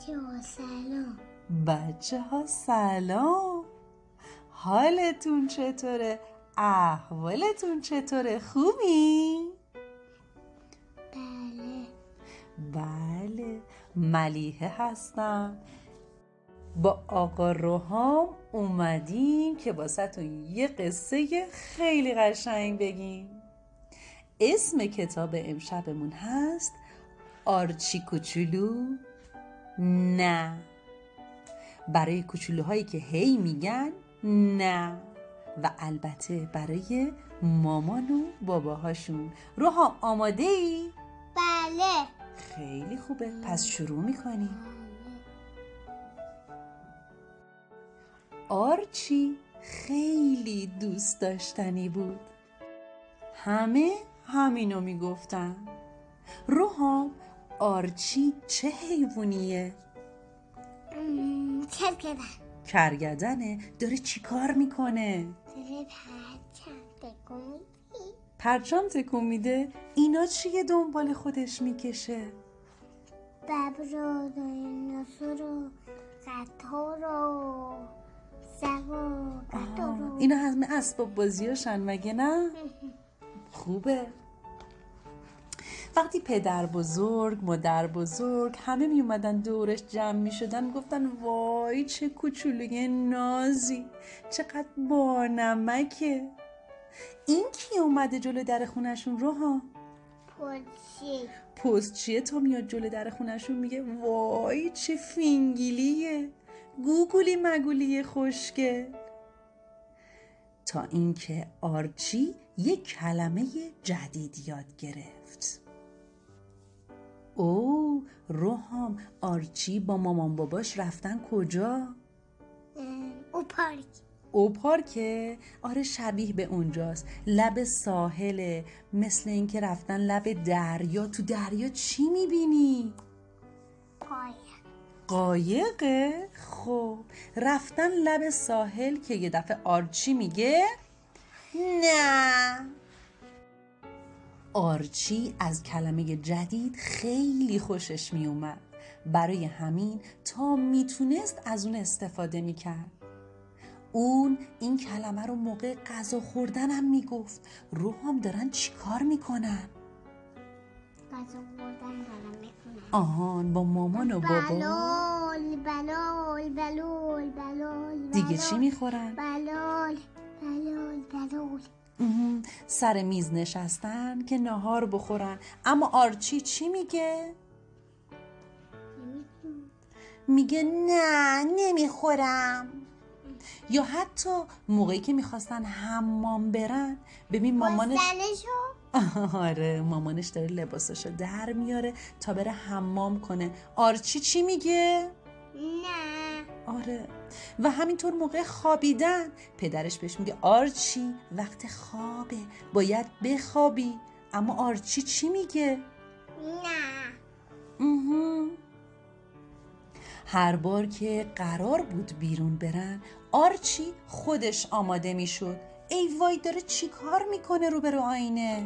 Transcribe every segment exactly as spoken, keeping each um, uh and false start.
بچه ها سلام. بچه ها سلام. حالتون چطوره؟ احوالتون چطوره؟ خوبی؟ بله. بله، ملیحه هستم. با آقا روحام اومدیم که واسهتون یه قصه خیلی قشنگ بگیم. اسم کتاب امشبمون هست آرچی کوچولو نه. برای کوچولوهایی که هی میگن نه، و البته برای مامان و باباهاشون. روحام آماده ای؟ بله. خیلی خوبه، پس شروع میکنیم. آرچی خیلی دوست داشتنی بود. همه همینو میگفتن. روحام، آرچی چه حیوانیه؟ کرگدن. کرگدنه. داره چی کار میکنه؟ داره پرچم تکون میده. پرچم تکون میده؟ اینا چیه دنبال خودش میکشه؟ ببر و دایناسور و قطار و سگ و قطار و اینا همه اسباب بازیاشن مگه نه؟ خوبه. وقتی پدر بزرگ، مادر بزرگ همه می اومدن دورش جمع می شدن، گفتن وای چه کوچولوی نازی، چقدر بانمکه. این کی اومده جلو در خونشون؟ روحام، پوچی. پستچیه تا میاد جلو در خونشون میگه وای چه فینگیلیه، گوگولی مگولی خوشگل. تا اینکه آرچی یک کلمه جدید یاد گرفت. او روحام، آرچی با مامان باباش رفتن کجا؟ او پارک. او پارکه؟ آره شبیه به اونجاست. لب ساحله، مثل اینکه رفتن لب دریا. تو دریا چی میبینی؟ قایق. قایقه؟ خب رفتن لب ساحل که یه دفعه آرچی میگه نه. آرچی از کلمه جدید خیلی خوشش می اومد. برای همین تا میتونست از اون استفاده میکرد. اون این کلمه رو موقع غذا خوردن هم میگفت. روحام دارن چی کار میکنن؟ غذا خوردن دارن میکنن. آهان، با مامان و بابا. بلال بلال بلال بلال. دیگه چی میخورن؟ بلال بلال بلال. سر میز نشستن که ناهار بخورن. اما آرچی چی میگه؟ میگه نه نمیخورم. یا حتی موقعی که میخواستن حمام برن، ببین مامانش آره مامانش داره لباسشو در میاره تا بره حمام کنه. آرچی چی میگه؟ نه. آره. و همینطور موقع خوابیدن پدرش بهش میگه آرچی وقت خوابه، باید بخوابی. اما آرچی چی میگه؟ نه. هر بار که قرار بود بیرون برن، آرچی خودش آماده میشد. ای وای داره چی کار میکنه روبرو آینه؟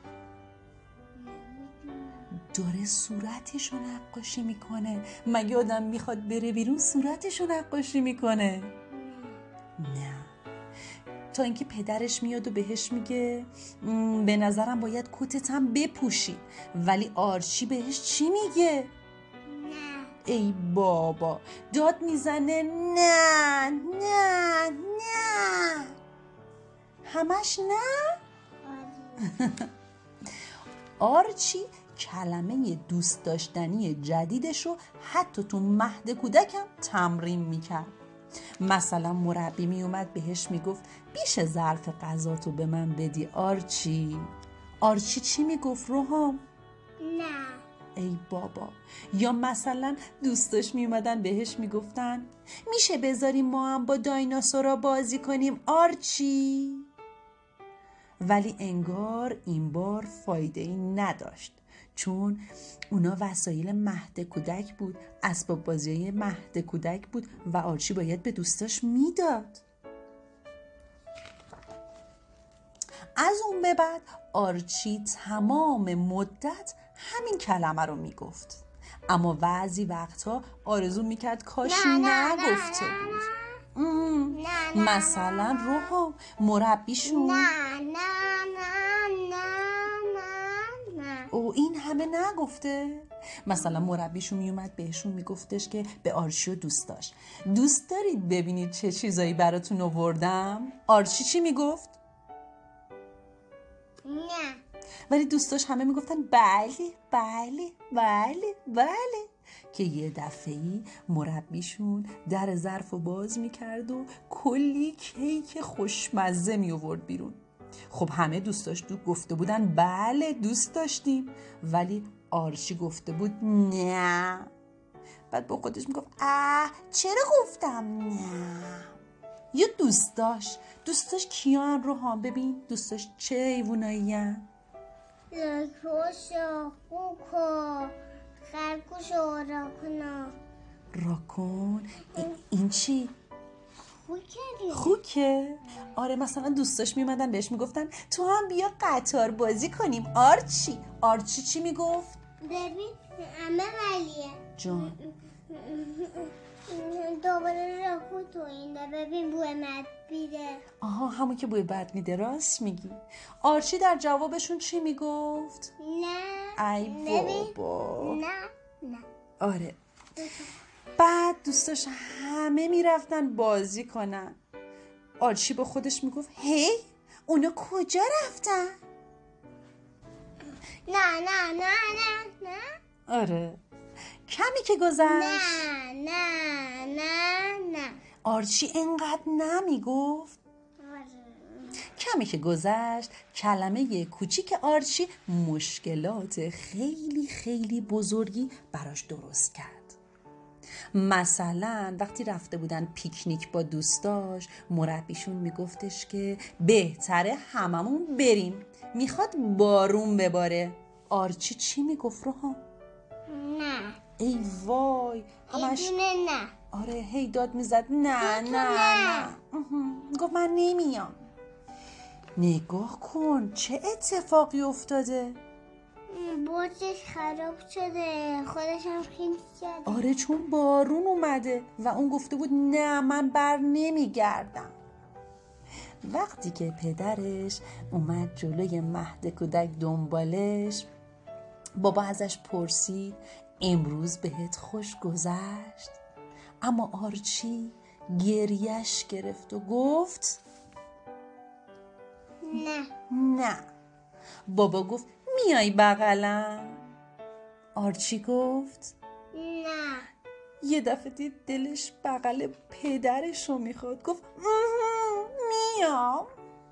داره صورتشو نقاشی میکنه. مگه آدم میخواد بره بیرون صورتشو نقاشی میکنه؟ نه. تا اینکه پدرش میاد و بهش میگه به نظرم باید کتتم بپوشی. ولی آرچی بهش چی میگه؟ نه. ای بابا داد میزنه نه نه نه، همش نه. آرچی کلمه دوست داشتنی جدیدش رو حتی تو مهد کودکم تمرین میکرد. مثلا مربی میومد بهش میگفت بیشه ظرف غذاتو به من بدی آرچی. آرچی چی میگفت روحام؟ نه. ای بابا. یا مثلا دوستاش میومدن بهش میگفتن میشه بذاریم ما هم با دایناسورا بازی کنیم آرچی؟ ولی انگار این بار فایده ای نداشت، چون اونا وسایل مهد کودک بود، اسباب بازی مهد کودک بود و آرچی باید به دوستاش میداد. از اون به بعد آرچی تمام مدت همین کلمه رو میگفت. اما بعضی وقتها آرزو میکرد کاش نه، نه، نگفته نه، بود. نه. ام. نه، نه، مثلا روحام مربیشون نه نه نه نه نه نه. او این همه نگفته. مثلا مربیشون میومد بهشون میگفتش که به آرشی رو دوست داشت. دوست دارید ببینید چه چیزایی براتون آوردم؟ آرشی چی میگفت؟ نه. ولی دوستاش همه میگفتن بله بله بله بله، که یه دفعه‌ای مربیشون در ظرف رو باز میکرد و کلی کیک خوشمزه میآورد بیرون. خب همه دوستاش دو گفته بودن بله دوست داشتیم، ولی آرشی گفته بود نه. بعد با خودش میگفت اه چرا گفتم نه. یا دوستاش دوستاش کیان رو هم ببین دوستاش چه ایوونایی‌ان. لکوش و خوکو خرگوش و راکونا. راکون ای- این چی؟ خوکه. خوکه؟ آره مثلا دوستاش میومدن بهش میگفتن تو هم بیا قطار بازی کنیم آرچی. آرچی چی میگفت؟ ببین همه ولیه جان دوباره راکو تو اینده. ببین بوی مد بیده. آها همون که بوی بد میده. راست میگی. آرچی در جوابشون چی میگفت؟ نه. ای ببین. بابا. نه نه. آره. بعد دوستاش همه میرفتن بازی کنن. آرچی با خودش میگفت هی اونا کجا رفتن؟ نه نه نه نه نه. آره. کمی که گذشت نه نه نه نه. آرچی انقدر نمیگفت. کمی که گذشت کلمه کوچیک آرچی مشکلات خیلی خیلی بزرگی براش درست کرد. مثلا وقتی رفته بودن پیکنیک با دوستاش مربیشون میگفتش که بهتره هممون بریم، میخواد بارون بباره. آرچی چی میگفت روحان؟ نه. ای وای همش ایدونه نه. آره هی داد میزد نه تو نه نه. نه اهم. گفت من نمیام. نگاه کن چه اتفاقی افتاده. بوتش خراب شده. خودش هم خیلی شده. آره چون بارون اومده و اون گفته بود نه من بر نمیگردم. وقتی که پدرش اومد جلوی مهد کودک دنبالش، بابا ازش پرسید امروز بهت خوش گذشت؟ اما آرچی گریش گرفت و گفت نه. نه. بابا گفت میای بغلم؟ آرچی گفت نه. یه دفعه دید دلش بغل پدرش رو میخواد. گفت "مهم، میام.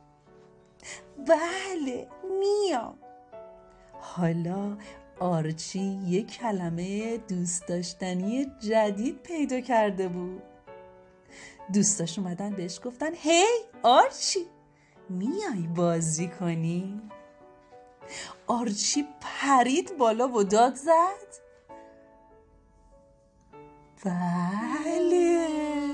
بله میام. حالا آرچی یه کلمه دوست داشتنی جدید پیدا کرده بود. دوستاش اومدن بهش گفتن هی آرچی میای بازی کنی؟ آرچی پرید بالا و داد زد بله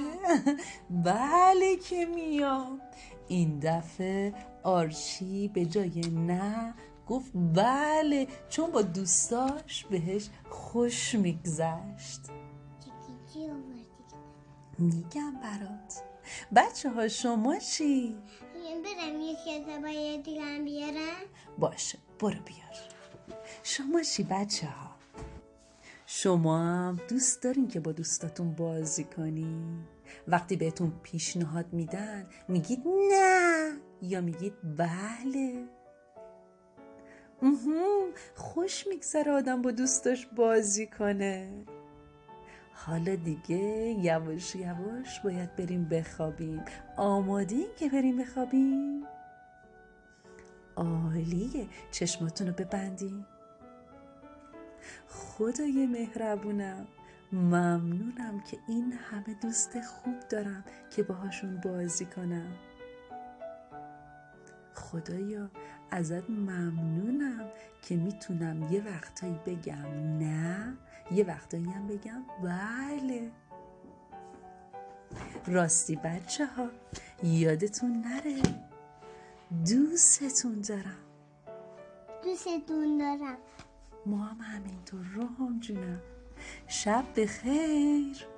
بله که میام. این دفعه آرچی به جای نه گفت بله، چون با دوستاش بهش خوش میگذشت. چی آوردی؟ میگم برات. بچه ها شما چی؟ برم یه کتابای دیگه هم بیارم. باشه برو بیار. شما چی بچه ها؟ شما هم دوست دارین که با دوستاتون بازی کنی؟ وقتی بهتون پیشنهاد میدن میگید نه یا میگید بله؟ اهم، خوش میگذره آدم با دوستاش بازی کنه. حالا دیگه یواش یواش باید بریم بخوابیم. آماده این که بریم بخوابیم؟ عالیه. چشماتون رو ببندین. خدای مهربونم، ممنونم که این همه دوست خوب دارم که باهاشون بازی کنم. خدایا ازت ممنونم که میتونم یه وقتایی بگم نه، یه وقتایی هم بگم بله. راستی بچه ها یادتون نره دوستتون دارم. دوستتون دارم. ما هم همینطور روحام جونم. شب بخیر.